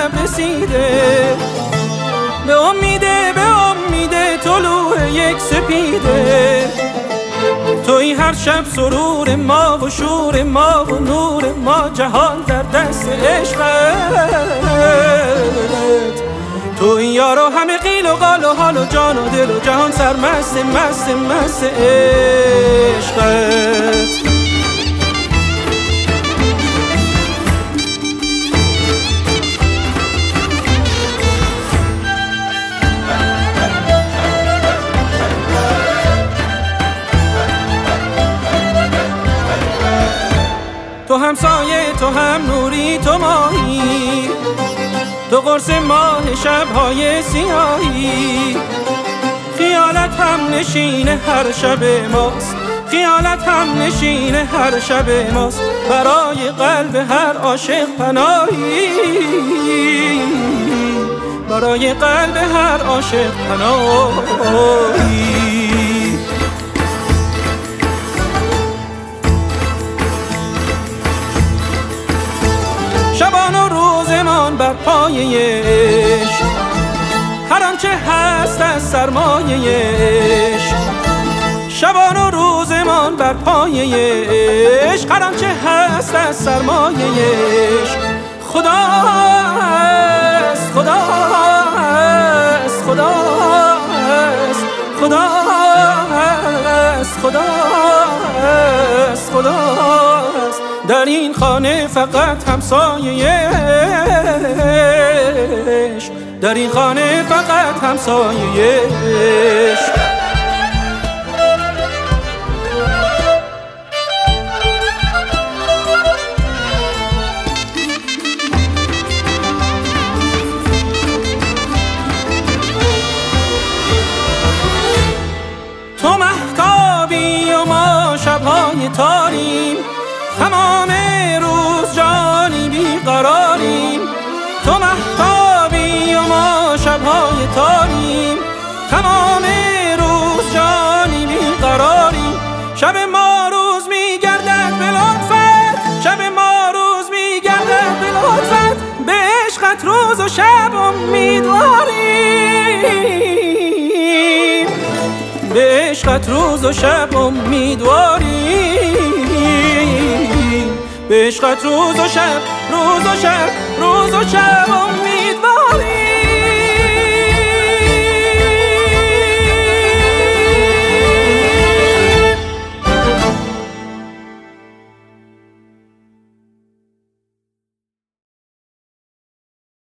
شب رسیده، به امیده طلوع یک سپیده. توی هر شب سرور ما و شور ما و نور ما، جهان در دست عشقت. توی یارو همه قیل و قال و حال و جان و دل و جهان سرمست مست مست عشقت. تو هم سایه، تو هم نوری، تو ماهی، تو قرص ماه شب‌های سیاهی. خیالت هم نشین هر شب ماست، خیالت هم نشین هر شب ماست. برای قلب هر عاشق پناهی، برای قلب هر عاشق پناهی. شبان و روزمان بر پایه عشق، هر آنچه هست از سرمایه عشق. شبان و روزمان بر پایه عشق، هر آنچه هست از سرمایه عشق. خدا است، خدا است، خدا است، خدا است، خدا است، خدا است. در این خانه فقط همسایه عشق، در این خانه فقط همسایه عشق. تو مهتابی و ما شب‌های تاریم، تمام روز جانی بیقراریم. تو مهتابی و ما شب‌های تاریم، تمام روز جانی بیقراریم. شب ما روز می‌گردد به لطفت، شب ما روز می‌گردد به لطفت. به عشقت روز و شب امیدواریم، به عشقت روز و شب امیدواریم، به عشقت روز و شب، روز و شب، روز و شب امیدواریم.